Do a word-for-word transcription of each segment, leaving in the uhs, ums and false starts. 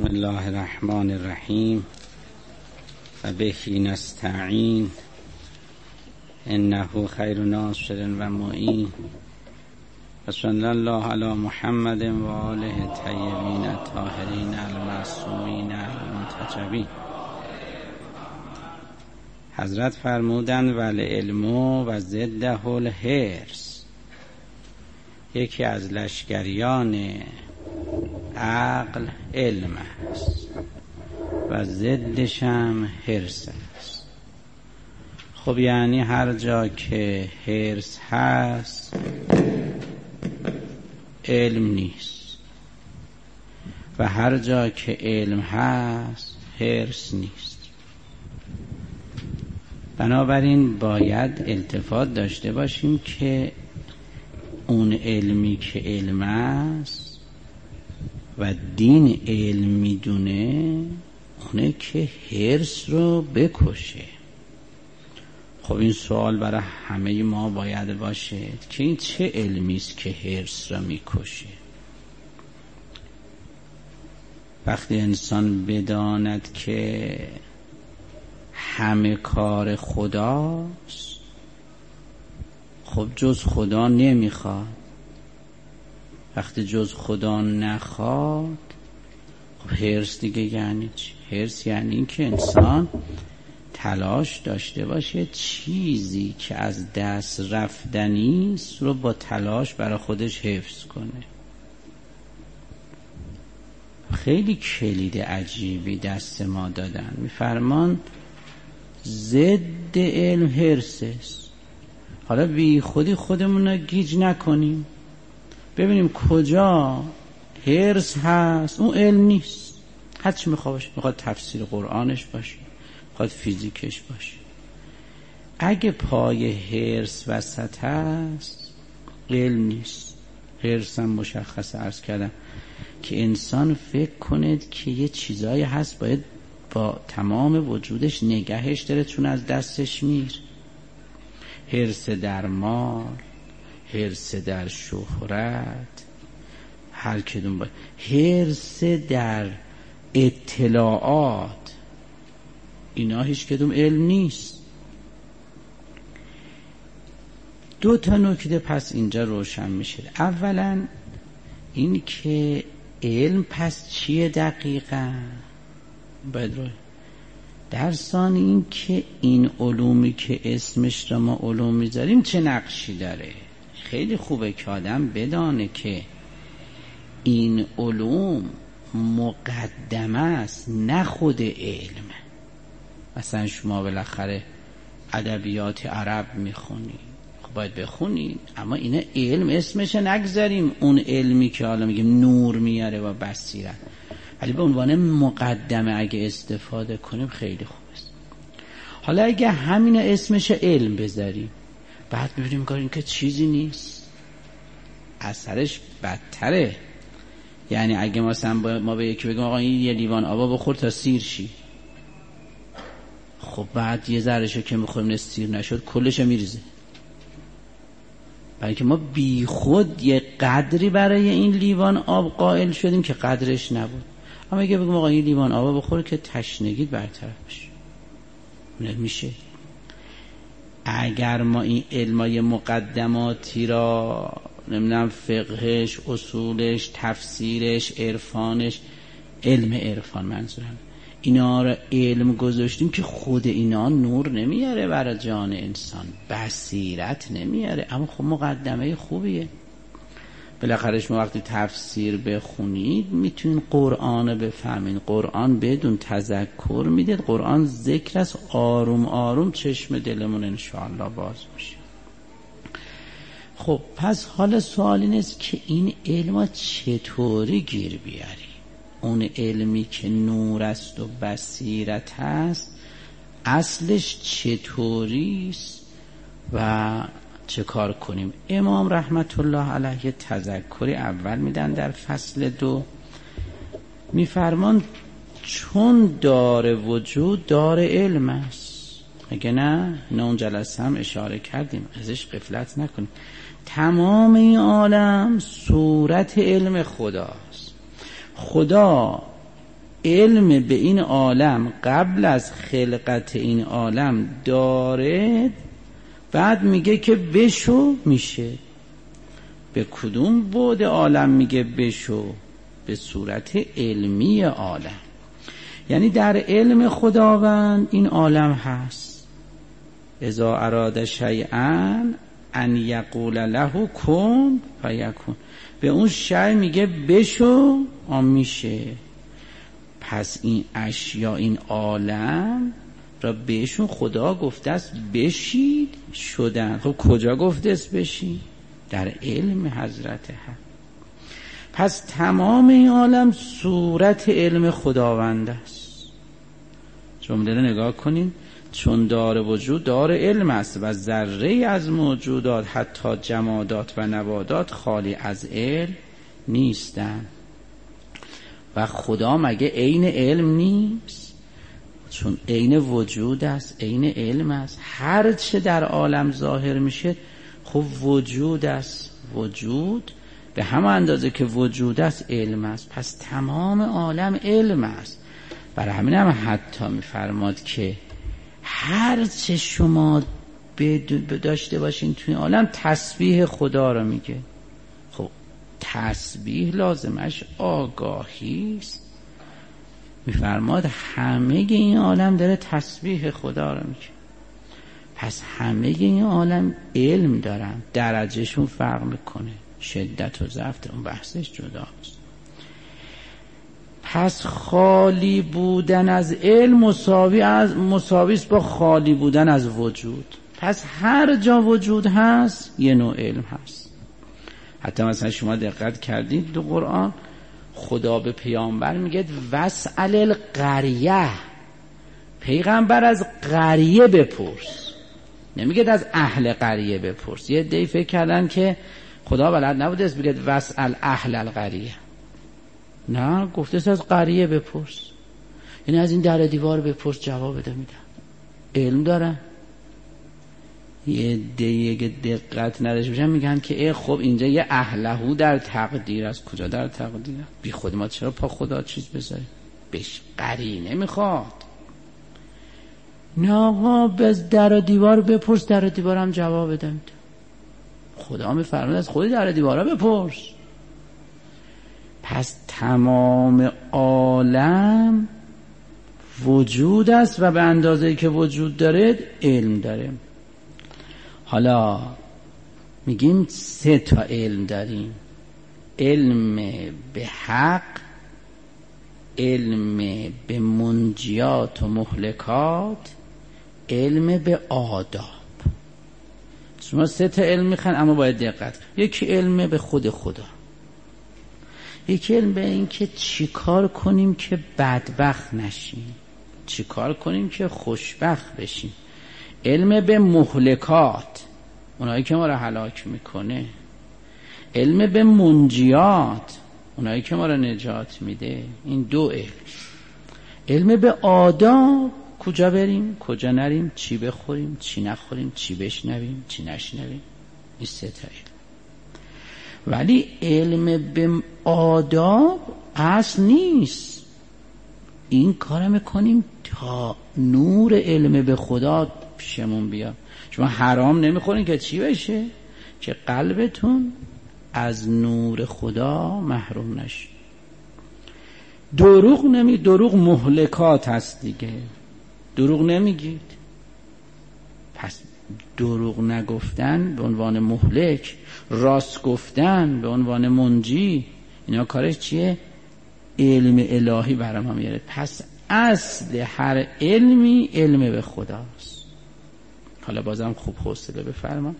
الله الرحمن الرحیم و به نستعین انه خیر ناصر و معین و صلی الله علی محمد و آله الطیبین الطاهرین المعصومین المنتجبین. حضرت فرمودند والعلم و ضده الحرص، یکی از لشکریان عقل علم است و ضدش هم حرص است. خب یعنی هر جا که حرص هست علم نیست و هر جا که علم هست حرص نیست. بنابراین باید التفات داشته باشیم که اون علمی که علم است و دین علم میدونه اونه که حرص رو بکشه. خب این سوال برای همه ما باید باشه که این چه علمی است که حرص رو میکشه؟ وقتی انسان بداند که همه کار خداست، خب جز خدا نمیخواد. وقتی جز خدا نخواد، خب حرص دیگه یعنی چی؟ حرص یعنی این که انسان تلاش داشته باشه چیزی که از دست رفتنی است رو با تلاش برای خودش حفظ کنه. خیلی کلید عجیبی دست ما دادن، میفرمان ضد علم حرص است. حالا بی خودی خودمون رو گیج نکنیم، ببینیم کجا حرص هست اون علم نیست. هر چی میخواد باشه، میخواد تفسیر قرآنش باشه، میخواد فیزیکش باشه. اگه پای حرص وسط هست علم نیست. حرص هم مشخص عرض کردم که انسان فکر کند که یه چیزایی هست باید با تمام وجودش نگهش داره چون از دستش میر. حرص در مال، حرص در شهرت، هر کدوم باید. حرص در اطلاعات، اینا هیچ کدوم علم نیست. دو تا نکته پس اینجا روشن میشه. اولا این که علم پس چیه دقیقا باید روی در ثانی این که این علومی که اسمش را ما علوم میذاریم چه نقشی داره. خیلی خوبه که آدم بدانه که این علوم مقدمه است نه خود علم. مثلا شما بالاخره ادبیات عرب میخونی، خب باید بخونی، اما اینا علم اسمش نگذاریم اون علمی که حالا میگیم نور میاره و بصیرت، ولی به عنوان مقدمه اگه استفاده کنیم خیلی خوب است. حالا اگه همین اسمش علم بذاریم بعد ببینیم کار این که چیزی نیست، اثرش بدتره. یعنی اگه مثلا ما به یکی بگیم آقا این یه لیوان آب بخور تا سیر شی، خب بعد یه ذرهشو که میخوریم سیر نشد کلش میریزه، برای که ما بی خود یه قدری برای این لیوان آب قائل شدیم که قدرش نبود. اما اگه بگیم آقا این لیوان آب بخور که تشنگیت برطرف بشه، نمیشه. اگر ما این علمای مقدماتی را نمیدونم فقهش، اصولش، تفسیرش، عرفانش، علم عرفان منظورم، اینا را علم گذاشتیم که خود اینا نور نمیاره برای جان انسان، بصیرت نمیاره، اما خب مقدمه خوبیه. بالاخره شما وقتی تفسیر بخونید میتونید قرآن بفهمید. قرآن بدون تذکر میدید، قرآن ذکر است، آروم آروم چشم دلمون انشاءالله باز میشه. خب پس حالا سوال این است که این علم چطوری گیر بیاری؟ اون علمی که نور است و بصیرت هست اصلش چطوریست و چه کار کنیم؟ امام رحمت الله علیه تذکری اول میدن در فصل دو، میفرمان چون دار وجود دار علم است. اگه نه نه اون جلسه هم اشاره کردیم ازش غفلت نکنیم. تمام این عالم صورت علم خداست. خدا علم به این عالم قبل از خلقت این عالم داره، بعد میگه که بشو میشه. به کدوم بعد عالم میگه بشو؟ به صورت علمی عالم، یعنی در علم خداوند این عالم هست. اذا اراد شیئا ان یقول له کن فیکون، به اون شیء میگه بشو آن میشه. پس این اشیا، این عالم را بهشون خدا گفته است بشید شدن. خب کجا گفته است بشید؟ در علم حضرت حق. پس تمام این عالم صورت علم خداوند است. جمله رو نگاه کنین، چون دار وجود دار علم است و ذره از موجودات حتی جمادات و نباتات خالی از علم نیستند. و خدا مگه عین علم نیست؟ چون عین وجود است، عین علم است. هر چه در عالم ظاهر میشه خب وجود است. وجود به همه اندازه که وجود است علم است. پس تمام عالم علم است. برای همین هم حتی میفرماد که هر چه شما داشته باشین توی عالم تسبیح خدا رو میگه. خب تسبیح لازمش آگاهی است. میفرماد همه این عالم داره تسبیح خدا رو میگه. پس همه این عالم علم دارن، درجهشون فرق میکنه، شدت و ضعف اون بحثش جداست. پس خالی بودن از علم مساوی از مساوی است با خالی بودن از وجود. پس هر جا وجود هست یه نوع علم هست. حتی مثلا شما دقت کردید تو قرآن خدا به پیامبر میگه واسأل القریه، پیغمبر از قریه بپرس، نمیگه از اهل قریه بپرس. یه عده‌ای فکر کردن که خدا بلد نبوده است بگه واسأل اهل القریه، نه گفته است از قریه بپرس، یعنی از این در دیوار بپرس جواب بده میدن. علم دارن. یه عده‌ای که دقت نداشته باشن میگن که ای خب اینجا یه اهلهو در تقدیر است. کجا در تقدیر؟ بی خود ما چرا پا خدا چیز بذاریم؟ بهش قرینه میخواد. نه آقا بز در دیوار بپرس، در دیوار هم جواب بده میده. خدا میفرماید از خودی در دیوارا بپرس. پس تمام عالم وجود است و به اندازه‌ای که وجود داره علم داره. حالا میگیم سه تا علم داریم: علم به حق، علم به منجیات و مهلکات، علم به آداب. شما سه تا علم میخوان اما باید دقت. یکی علم به خود خدا، یکی علم به این که چی کار کنیم که بدبخت نشیم، چی کار کنیم که خوشبخت بشیم. علم به مهلکات، اونایی که ما را هلاک میکنه. علم به منجیات، اونایی که ما را نجات میده. این دو علم. علم به آداب، کجا بریم کجا نریم، چی بخوریم چی نخوریم، چی بشنویم چی نشنویم. این سه تا علم. ولی علم به آداب اصل نیست. این کار میکنیم تا نور علم به خدا پیشمون بیاد. شما حرام نمیخورین که چی بشه؟ که قلبتون از نور خدا محروم نشه. دروغ نمی دروغ مهلکات هست دیگه. دروغ نمیگید. پس دروغ نگفتن به عنوان مهلک، راست گفتن به عنوان منجی، اینا کارش چیه؟ علم الهی برام هم میاره. پس اصل هر علمی علم به خداست. حالا بازم خوب حوصله بفرما.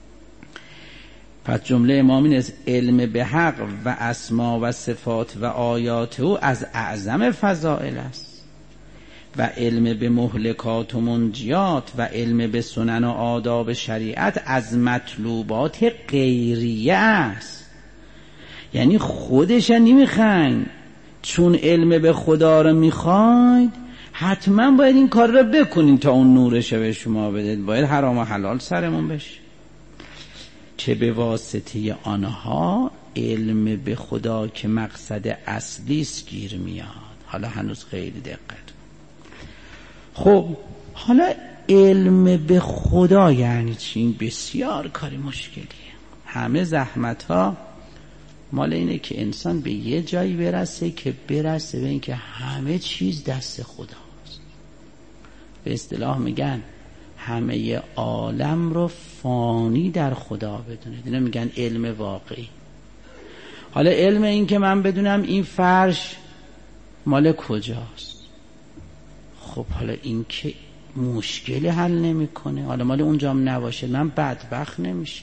پس جمله امام این است: علم به حق و اسما و صفات و آیات او از اعظم فضائل است و علم به مهلکات و منجیات و علم به سنن و آداب شریعت از مطلوبات غیریه است. یعنی خودش نمیخواین، چون علم به خدا رو میخواید حتما باید این کار رو بکنین تا اون نورش به شما بده. باید حرام و حلال سرمون بشه که به واسطه آنها علم به خدا که مقصد اصلی است گیر میاد. حالا هنوز خیلی دقت. خب حالا علم به خدا یعنی چی؟ این بسیار کاری مشکلیه. همه زحمت ها مال اینه که انسان به یه جایی برسه که برسه به این که همه چیز دست خداست. به اصطلاح میگن همه عالم رو فانی در خدا بدونه. اینا میگن علم واقعی. حالا علم این که من بدونم این فرش مال کجاست، خب حالا این که مشکلی حل نمیکنه. حالا مال اونجام نباشه من بدبخت نمیشه.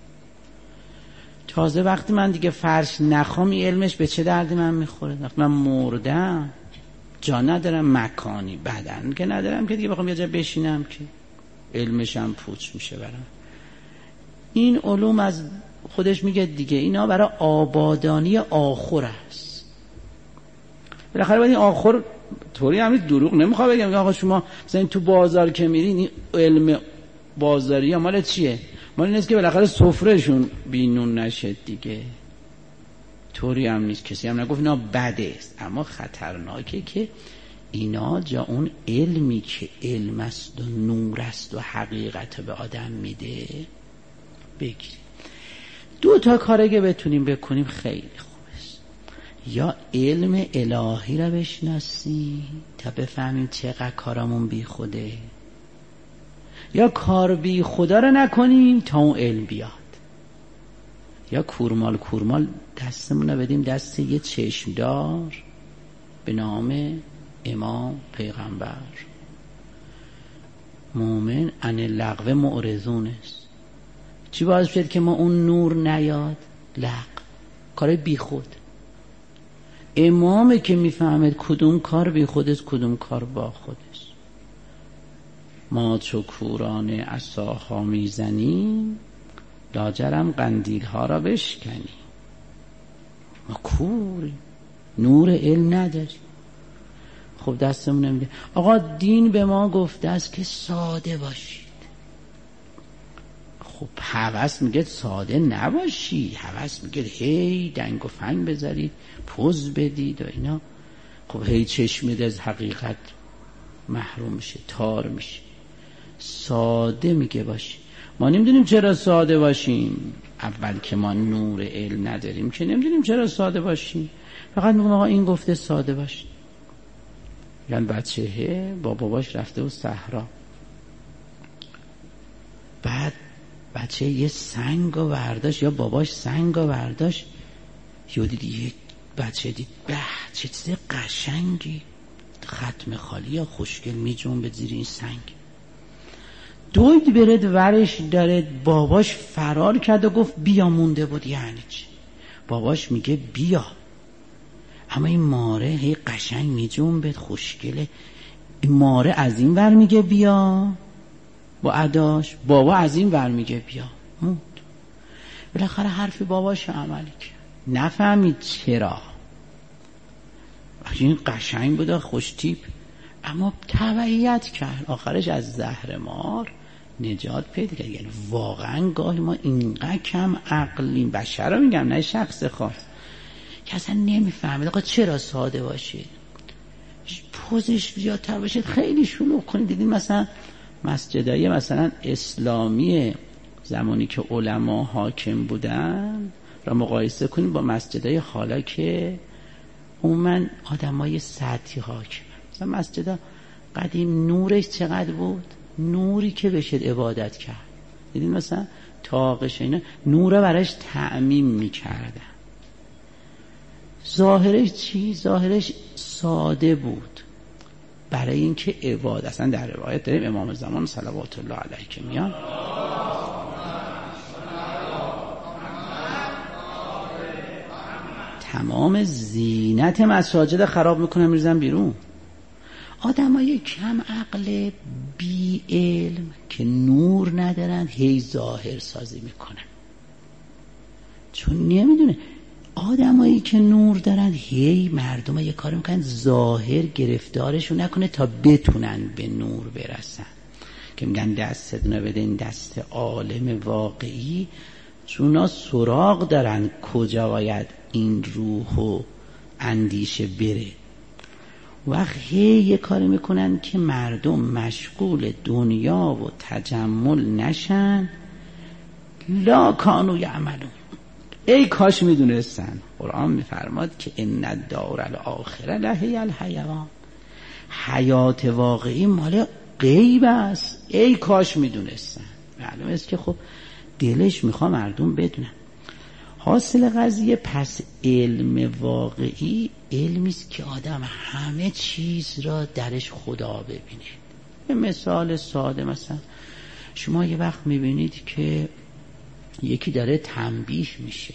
تازه وقتی من دیگه فرش نخوام این علمش به چه دردی من میخوره؟ وقتی من مردم جا ندارم، مکانی بدن که ندارم که دیگه بخوام یه جا بشینم که علمش هم پوچ میشه برام. این علوم از خودش میگه دیگه اینا برای آبادانی آخر است. بالاخره باید این آخر طوری همین دروغ نمیخوام بگم آقا شما مثلا تو بازار که میرین این علم بازاری ها مال چیه؟ مال نیست که بالاخره سفرهشون بینون نشه دیگه. طوری هم نیست، کسی هم نگفت اینا بده است، اما خطرناکه که اینا جا اون علمی که علم است و نور است و حقیقت به آدم میده بگیریم. دو تا کاره که بتونیم بکنیم خیلی خوب است. یا علم الهی رو بشناسیم تا بفهمیم چقدر کارامون بی خوده، یا کار بی خدا رو نکنیم تا اون علم بیاد. یا کورمال کورمال دستمون رو بدیم دست یه چشمدار به نام امام پیغمبر. مومن عن اللغو معرضون است. چی باعث شد که ما اون نور نیاد؟ لغو، کار بی خود. امامه که میفهمد کدوم کار بی خود است کدوم کار با خود است. ما چو کوران عصاها میزنیم لاجرم قندیل ها را بشکنیم. ما کوریم، نور علم نداریم. خب دستمون نمیده. آقا دین به ما گفته است که ساده باشید. خب هوس میگه ساده نباشی، هوس میگه هی دنگ و فنگ بذارید پوز بدید و اینا. خب هی چشمید از حقیقت محروم میشه، تار میشه. ساده میگه باشی. ما نمیدونیم چرا ساده باشیم. اول که ما نور علم نداریم که نمیدونیم چرا ساده باشیم. فقط میگم آقا این گفته ساده باش. یعنی بچه با باباش رفته و صحرا، بعد بچه یه سنگ و برداشت، یا باباش سنگ و برداشت، یا دید یک بچه دید به چه چیز قشنگی، ختم خالی یا خوشگل می جنبه زیر این سنگ. دوید برد ورش دارد. باباش فرار کرد و گفت بیا. مونده بود یعنی چی؟ باباش میگه بیا، اما این ماره هی قشنگ می جنبه خوشگله. این ماره از این ور میگه بیا با اداش، بابا از این ور میگه بیا. موند. بالاخره حرفی باباش عملی کرد. نفهمید چرا. این قشنگ بود خوش تیپ، اما تبعیت کرد. آخرش از زهر مار نجات پیدا کرد. یعنی واقعا گاهی ما اینقدر کم عقلیم، بشر رو میگم نه شخص خاص، که اصلا نمیفهمید آقا چرا ساده باشید، پوزش زیادتر باشید، خیلی شلوغ کنید. دیدیم مثلا مسجدای مثلا اسلامی زمانی که علما حاکم بودن را مقایسه کنیم با مسجدای حالا که عموما آدمای سطحی حاکم. مثلا مسجد قدیم نورش چقدر بود؟ نوری که بشه عبادت کرد. دیدین مثلا طاقش اینا نور براش تعمیم میکردن. ظاهرش چی؟ ظاهرش ساده بود برای اینکه عبادت. اصلا در روایت داریم امام زمان صلوات الله علیه که میان تمام زینت مساجد خراب میکنن میرزن بیرون. آدم های کم عقل بی علم که نور ندارن هی ظاهر سازی میکنن، چون نمیدونه. آدم هایی که نور دارن هی مردم ها یه کار میکنن ظاهر گرفتارشون نکنه تا بتونن به نور برسن، که میگن دستتون بده این دست عالم واقعی، چون ها سراغ دارن کجا باید این روح و اندیشه بره. وقت هی یه کاری میکنن که مردم مشغول دنیا و تجمل نشن. لا کانوا یعملون، ای کاش میدونستن. قرآن میفرماد که ان الدار الاخره لهی الحیوان، حیات واقعی مال غیب است. ای کاش میدونستن. معلومه است که خب دلش میخوا مردم بدونن. حاصل قضیه پس علم واقعی علمی است که آدم همه چیز را درش خدا ببینه. به مثال ساده، مثلا شما یه وقت میبینید که یکی داره تنبیه میشه،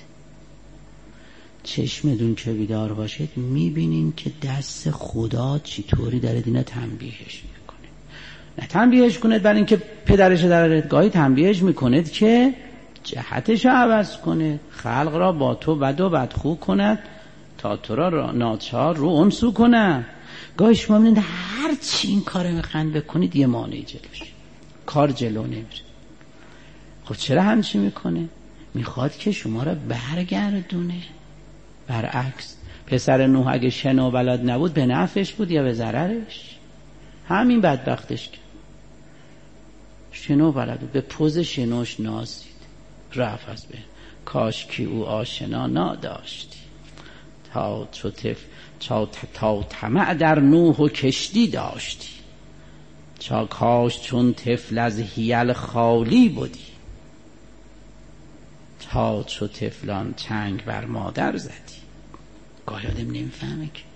چشمتون که بیدار باشید میبینین که دست خدا چطوری داره دینا تنبیهش میکنه. نه تنبیهش کنید برای اینکه پدرش در گاهی تنبیهش میکنید که جهتش عوض کنه، خلق را با تو بد و بدخو کند تا تو را ناچار رو انسو کنه. گاهی شما میبینید هر چی این کار میخواین بکنید یه مانعی جلوش، کار جلو نمیره. خب چرا همچی میکنه؟ میخواد که شما را برگردونه. برعکس پسر نوح اگه شنا بلد نبود به نفعش بود یا به ضررش؟ همین بدبختش که شنا بلد بود، به پوز شنوش نازید، رفت از به کاش که او آشنا ناداشتی تا چو تف تا, تا طمع در نوح و کشتی داشتی، چا کاش چون طفل از حیل خالی بودی، تا چو طفلان چنگ بر مادر زدی. گاهی آدم نمیفهمه که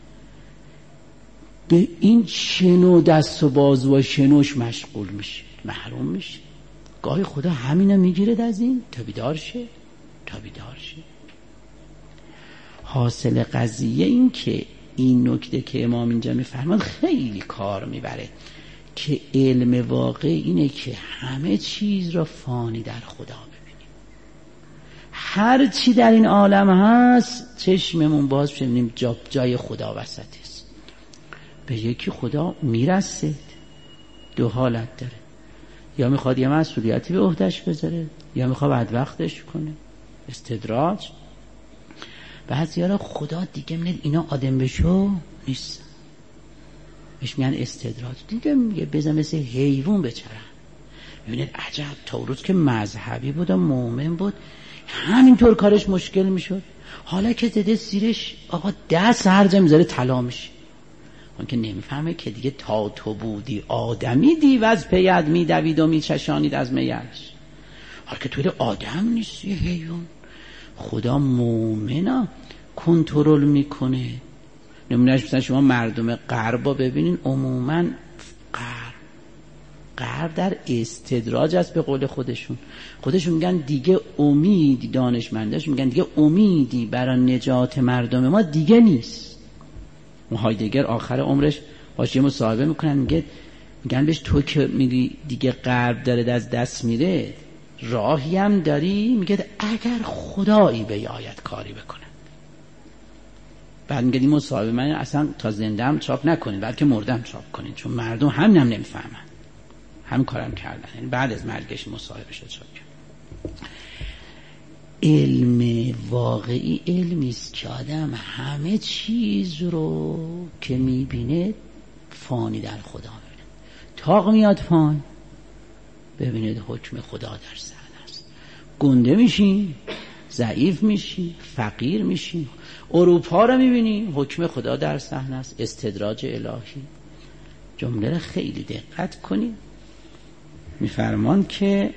به این شنو دست و بازو و شنوش مشغول میشه، محروم میشه. گاهی خدا همینو میگیرد از این تا بیدار شه، تا بیدار شه. حاصل قضیه این که این نکته که امام اینجا میفرماد خیلی کار میبره که علم واقع اینه که همه چیز را فانی در خدا ببینیم. هر چی در این عالم هست چشممون باز ببینیم جا جای خدا وسط است. به یکی خدا میرسه، دو حالت داره، یا میخواد یه مسئولیتی به عهدهش بذاره یا میخواد بدبختش کنه، استدراج. بعضی‌ها خدا دیگه میگه اینا آدم بشو نیست، بهش میگن استدراج. دیگه میگه بزن مثل حیوان بچرن. میبینید عجب، تا روز که مذهبی بود و مؤمن بود همینطور کارش مشکل میشد، حالا که زده زیرش آقا دست هر جا میذاره طلا میشه. اون که نمیفهمه که دیگه تا تو بودی آدمی دیو از پیت میدوید و میچشانید از میش، حالا که توی آدم نیست، یه حیوان. خدا مومنا کنترل میکنه. نمونهش مثلا شما مردم غربا ببینین، عموما غرب غرب در استدراج است. به قول خودشون خودشون میگن دیگه امید، دانشمنداش میگن دیگه امیدی برای نجات مردم ما دیگه نیست. هایدگر آخر عمرش باشه مصاحبه میکنن، میگه میگن بهش تو که میگی دیگه غرب داره از دست میره، راهی هم داری؟ میگه اگر خدایی بیاید کاری بکنه. بعد میگه این مصاحبه من اصلا تا زنده‌ام چاپ نکنین بلکه مردم چاپ کنین، چون مردم همین هم نمیفهمن. هم کارم کردن، یعنی بعد از مرگش مصاحبه شد چاپ کرد. علم واقعی علمی است که آدم همه چیز رو که میبینه فانی در خدا ببینه. تاق میاد فان، ببینید حکم خدا در صحنه است. گنده میشین، ضعیف میشین، فقیر میشین. اروپا رو میبینی، حکم خدا در صحنه است، استدراج الهی. جمله رو خیلی دقت کنید. میفرمان که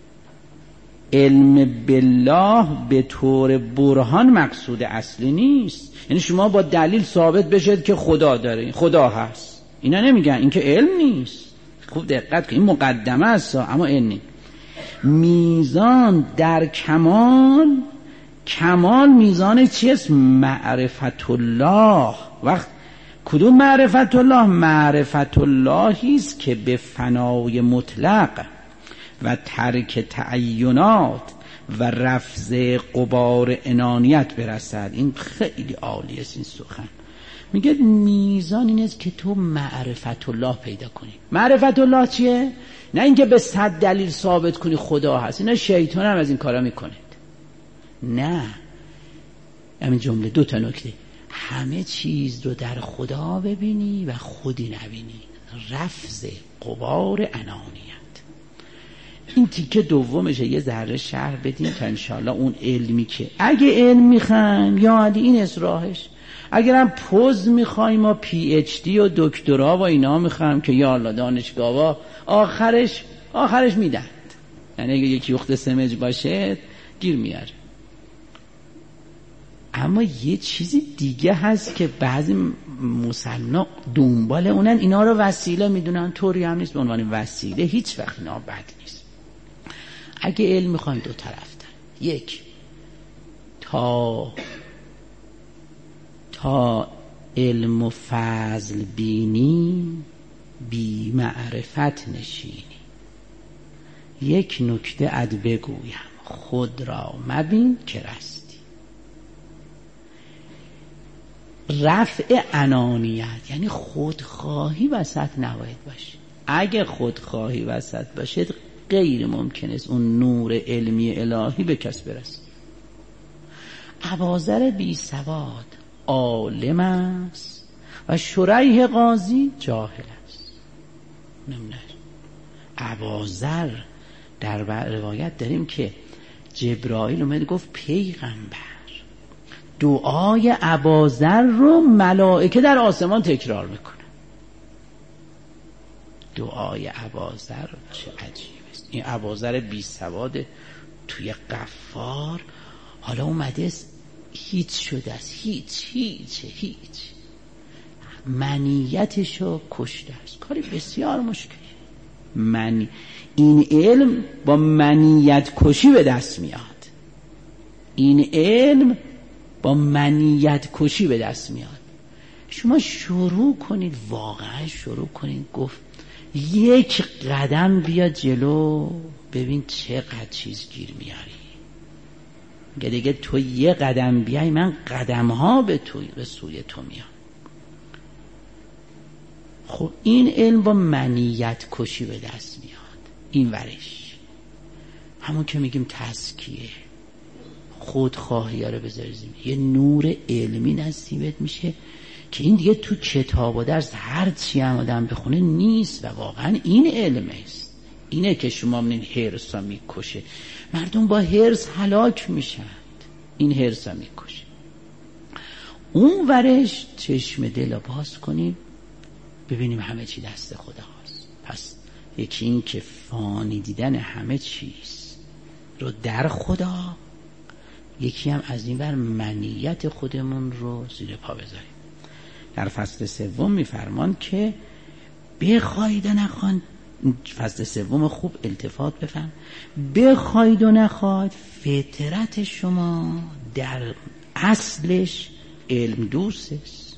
علم بالله به طور برهان مقصود اصلی نیست، یعنی شما با دلیل ثابت بشید که خدا داره، خدا هست. اینا نمیگن، این که علم نیست. خوب دقت کن، این مقدمه است اما علم نیست. میزان در کمال، کمال میزان چیست؟ معرفت الله. وقت کدوم معرفت الله؟ معرفت اللهی است که به فنای مطلق و ترک تعینات و رفض غبار انانیت برسد. این خیلی عالی است این سخن. میگه میزان این است که تو معرفت الله پیدا کنی. معرفت الله چیه؟ نه اینکه به صد دلیل ثابت کنی خدا هست، اینا شیطان هم از این کارا میکنه. نه، همین جمله دو تا نکته. همه چیز رو در خدا ببینی و خودی نبینی. رفض غبار انانیت. این تیکه دومشه، یه ذره شرح بدیم تا انشاءالله اون علمی که اگه علم میخوایم یا علی این اصراحش، اگرم پوز میخوایم ما پی اچ دی و دکترا و اینا میخوایم که یا الله دانشگاه‌ها آخرش آخرش میدند، یعنی اگه یکی یخت سمج باشه گیر میاره. اما یه چیزی دیگه هست که بعضی مسلمان دنبال اونن، اینا رو وسیله میدونن. طوری هم نیست به عنوان وسیله، هیچ وقت اینا بد نیست. اگه علم میخوایم دو طرف داره، یک تا تا علم و فضل بینی بی معرفت نشینی. یک نکته اد بگویم خود را مبین که رستی. رفع انانیت یعنی خودخواهی وسط نباید باشه. اگه خودخواهی وسط باشه غیر ممکن است اون نور علمی الهی به کس برسه. اباذر بی سواد عالم است و شریح قاضی جاهل است. نمونه اباذر در روایت داریم که جبرائیل اومد گفت پیغمبر دعای اباذر رو ملائکه در آسمان تکرار میکنه. دعای اباذر چه عجیب است. این اباذر بی سواد توی غفار حالا اومده است هیچ شده است، هیچ هیچ هیچ منیتشو کشته است. کاری بسیار مشکلی. من این علم با منیت کشی به دست میاد. این علم با منیت کشی به دست میاد. شما شروع کنید، واقعا شروع کنید گفت یک قدم بیا جلو ببین چقدر چیز گیر میاری. دیگه دیگه تو یه قدم بیای من قدم ها به تو به سوی تو میام. خب این علم با منیت کشی به دست میاد. این ورش همون که میگیم تزکیه، خودخواهی ها رو بذاری زمین، یه نور علمی نصیبت میشه که این دیگه تو کتاب و درس هر چی هم آدم بخونه نیست. و واقعا این علم است. اینه که شما منین حرص ها میکشه. مردم با حرص هلاک میشن. این حرص ها میکشه. اون ورش چشم دل رو باز کنیم ببینیم همه چی دست خدا هست. پس یکی این که فانی دیدن همه چیز رو در خدا، یکی هم از این بر منیت خودمون رو زیر پا بذاریم. در فصل سوم میفرمان که بخواید و نخواید، فصل سوم خوب التفات بفهم، بخواید و نخواید فطرت شما در اصلش علم دوست است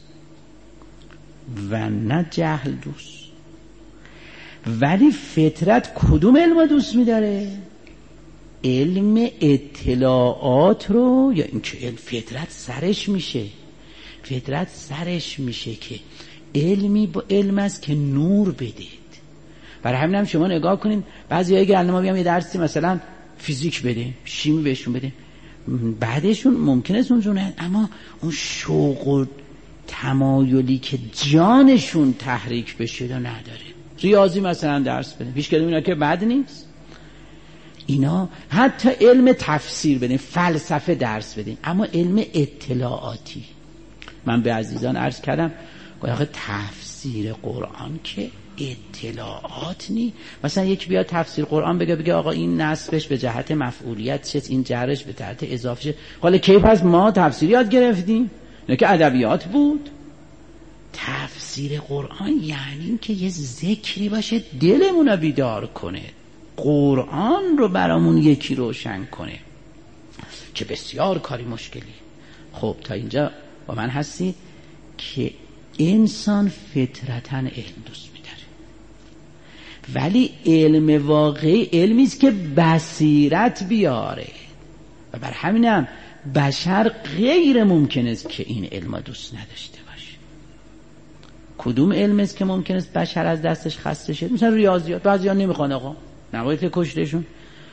و نه جهل دوست. ولی فطرت کدوم علم دوست می‌داره؟ علم اطلاعات رو، یا اینکه علم فطرت سرش میشه. فطرت سرش میشه که علمی با علم است که نور بدید. برای همین هم شما نگاه کنین بعضی اگه الان ما بیام یه درسی مثلا فیزیک بده، شیمی بهشون بده، بعدشون ممکنه اونجون، اما اون شوق و تمایلی که جانشون تحریک بشه رو نداره. ریاضی مثلا درس بده، پیش کردیم اینا که بد نیست. اینا حتی علم تفسیر بدین، فلسفه درس بدین، اما علم اطلاعاتی. من به عزیزان عرض کردم آخه تفسیر قرآن که اطلاعات نی. مثلا یک بیاد تفسیر قرآن بگه بگه آقا این نصبش به جهت مفعولیت چه، این جرش به جهت اضافه شه. حالا کی پس ما تفسیر یاد گرفتیم؟ نه که ادبیات بود. تفسیر قرآن یعنی که یه ذکری باشه دلمون رو بیدار کنه، قرآن رو برامون یکی روشن کنه، که بسیار کاری مشکلی. خب تا اینجا با من هستی که انسان فطرتاً علم دوست می‌داره، ولی علم واقعی علمی است که بصیرت بیاره. و بر همینم بشر غیر ممکن است که این علم دوست نداشته باشه. کدوم علم است که ممکن است بشر از دستش خسته شه؟ مثلا ریاضیات. بعضیا نمیخوان آقا، نباید کشتشون.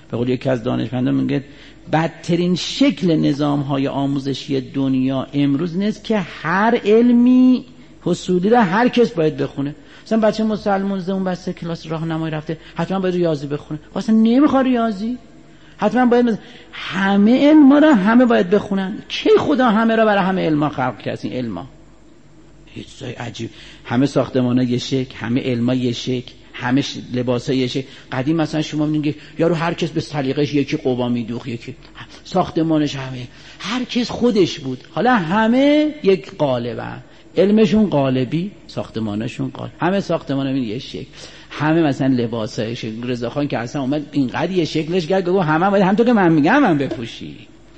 به قول یکی از دانشمندان میگه بدترین شکل نظام‌های آموزشی دنیا امروز نیست که هر علمی حصولی را هر کس باید بخونه. مثلا بچه مسلمان زمون بسته کلاس راهنمایی رفته حتما باید ریاضی بخونه، اصلا نمیخواد ریاضی، حتما باید مثلا همه علما را همه باید بخونن. کی خدا همه را برای همه علما خلق کرد؟ این علما یه چیزای عجیب، همه ساختمان‌ها یه شکل، همه علما یه شکل، همه لباسا یه شکل. قدیم مثلا شما میگید یارو هر کس به سلیقه‌اش یکی قوا میدوخت، یکی ساختمانش همه هر کس خودش بود. حالا همه یک قالبن، علمشون قالبی، ساختمانشون قالب، همه ساختمان همین یه شکل، همه مثلا لباسای شکل. رضاخان که اصلا اومد اینقدر یه شکلش کرد گفت همه باید همونطور که من میگم من بپوشی.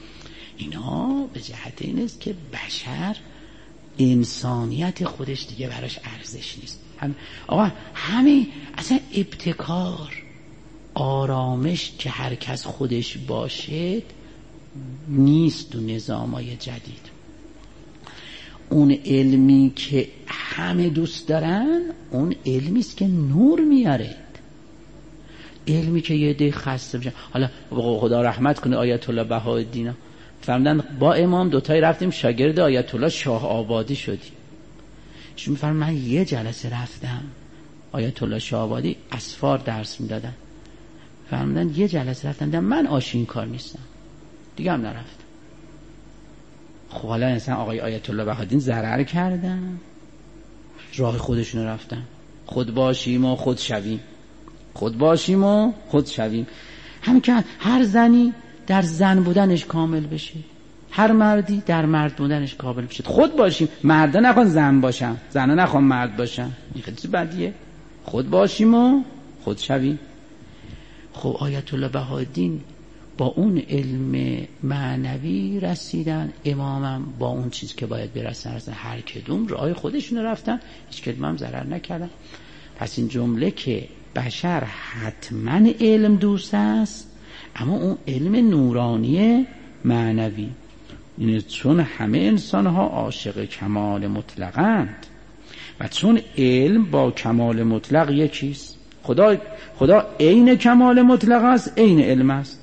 اینا به جهت این است که بشر انسانیت خودش دیگه براش ارزش نیست. هم آقا همه اصلا ابتکار، آرامش که هر کس خودش باشه نیست تو نظامای جدید. اون علمی که همه دوست دارن اون علمی است که نور میاره، علمی که یه عده خسته بشن. حالا خدا رحمت کنه آیت الله بهاءالدین فرمودن با امام دوتایی رفتیم شاگرد آیت الله شاه آبادی شدیم. ایشون میفرمایند من یه جلسه رفتم آیت الله شاه آبادی اسفار درس میدادن، فرمودن یه جلسه رفتم دیدم من آشین کار نیستم دیگه هم نرفتم. خب حالا مثلا آقای آیت الله بهاءالدین ضرر کردن، راه خودشون رفتن. خود باشیم و خود شویم، خود باشیم و خود شویم. همین که هر زنی در زن بودنش کامل بشه، هر مردی در مرد بودنش کامل بشه. خود باشیم، مردا نخوان زن باشن، زنا نخوان مرد باشن، این خیلی چیز بدیه. خود باشیم و خود شویم. خب آیت الله بهاءالدین با اون علم معنوی رسیدن، امامم با اون چیز که باید برسن هر کدوم راه خودشون رفتن، هیچ کدوم هم ضرر نکردن. پس این جمله که بشر حتما علم دوست است، اما اون علم نورانی معنوی، یعنی چون همه انسان ها عاشق کمال مطلقند و چون علم با کمال مطلق یکیست. خدا خدا عین کمال مطلق است، عین علم است.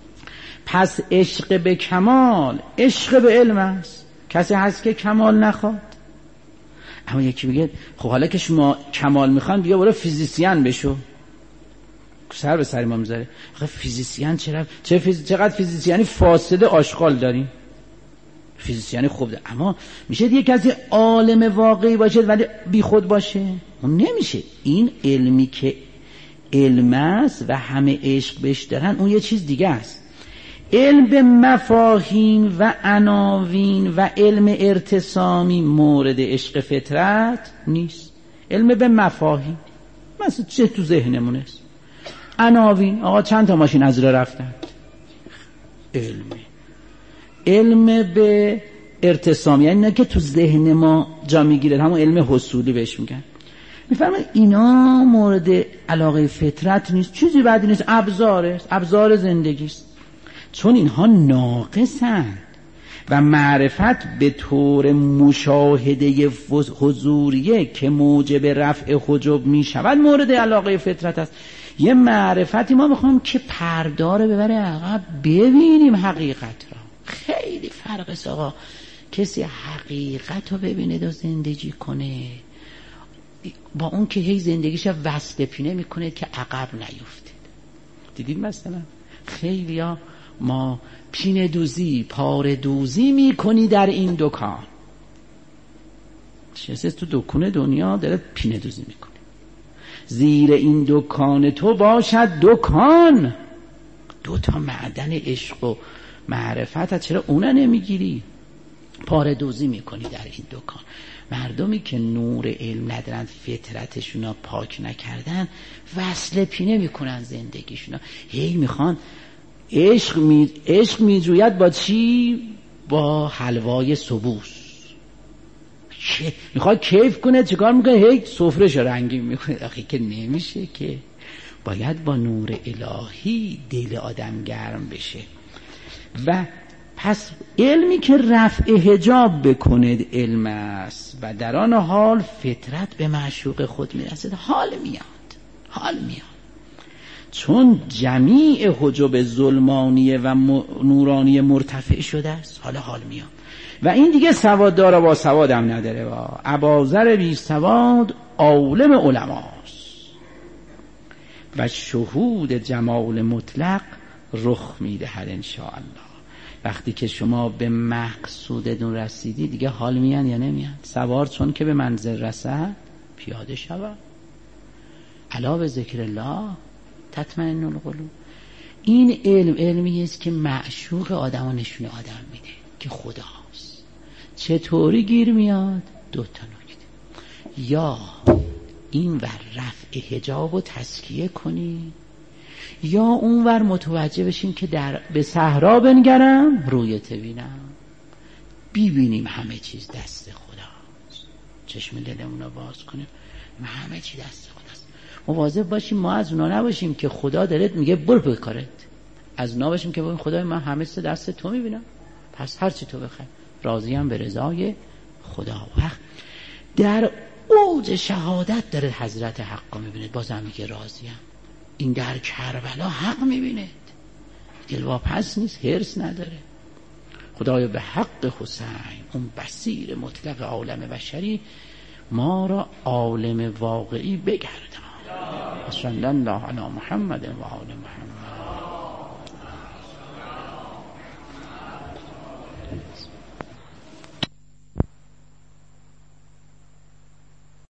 پس عشق به کمال عشق به علم است. کسی هست که کمال نخواد؟ اما یکی میگه خب حالا که شما کمال میخوان بیا برو فیزیسین بشو، سر به سر ما میذاره. آخه فیزیسین چرا چه فیز... چقدر فیزیسیانی فاسد آشغال داریم. فیزیسیانی خوب ده. اما میشه دیگه کسی عالم واقعی باشه ولی بی خود باشه؟ اون نمیشه. این علمی که علم است و همه عشق بهش دارن اون یه چیز دیگه است. علم به مفاهیم و عناوین و علم ارتسامی مورد عشق فطرت نیست. علم به مفاهیم مثلا چه تو ذهنمون است، عناوین آقا چند تا ماشین از راه رفتن، علم. علم به ارتسام یعنی نه که تو ذهن ما جا میگیره، همون علم حصولی بهش میگن. میفرمایید اینا مورد علاقه فطرت نیست، چیزی بعدی نیست، ابزاره، ابزار زندگی است. چون اینها ناقصند و معرفت به طور مشاهده حضوریه که موجب رفع حجب می شود مورد علاقه فطرت است. یه معرفتی ما میخوام که پرداره ببره عقب ببینیم حقیقت را. خیلی فرق است آقا کسی حقیقت رو ببینه و زندگی کنه با اون که هی زندگیش وصله پینه میکنه که عقب نیفتید. دیدید مثلا خیلی ها ما پینه دوزی پاره دوزی میکنی در این دکان، شسته تو دکان دنیا داره پینه دوزی میکنه، زیر این دکان تو باشد دکان. دو تا معدن عشق و معرفت، چرا اونه نمیگیری؟ پاره دوزی میکنی در این دکان. مردمی که نور علم ندارن، فطرتشون رو پاک نکردن، وصله پینه میکنن زندگیشون. هی میخوان عشق می عشق میجوید با چی؟ با حلوای سبوس. میخواد کیف کنه، چیکار میکنه؟ هی سفره‌ش رنگین میکنه. آخه که نمیشه که، باید با نور الهی دل آدم گرم بشه. و پس علمی که رفع حجاب بکند علم است و در آن حال فطرت به معشوق خود میرسد. حال میاد حال میاد چون جمیع حجب ظلمانی و نورانی مرتفع شده است. حالا حال میاد و این دیگه سواد داره با سواد هم نداره. و اباذر بی سواد عالم علماست و شهود جمال مطلق رخ میدهد انشاءالله. وقتی که شما به مقصودتون رسیدی دیگه حال میان یا نمیان. سوار چون که به منزل رسد پیاده شود. الا به ذکر الله تطمئن القلوب. این علم علمی است که معشوق آدم و نشون آدم میده که خداست. چطوری گیر میاد؟ دو تا نکته، یا این ور رفع حجاب و تزکیه کنی، یا اون ور متوجه بشیم که در به صحرا بنگرم رویت بینم، ببینیم همه چیز دست خداست. چشم دلمون رو باز کنیم همه چیز دست خداست. مواظب باشیم ما از اونا نباشیم که خدا دلت میگه برو به کارت، از اونا باشیم که بگیم خدای من همه چیز دست تو میبینم پس هر چی تو بخوای راضیم به رضای خدا. وقت در اوج شهادت داره حضرت حق میبینید بازم میگه راضیم. این در کربلا حق میبینید، دلواپس نیست، هرس نداره. خدایا به حق حسین اون بصیر مطلق عالم بشری ما را عالم واقعی بگردان. صلی الله علی محمد و آل محمد.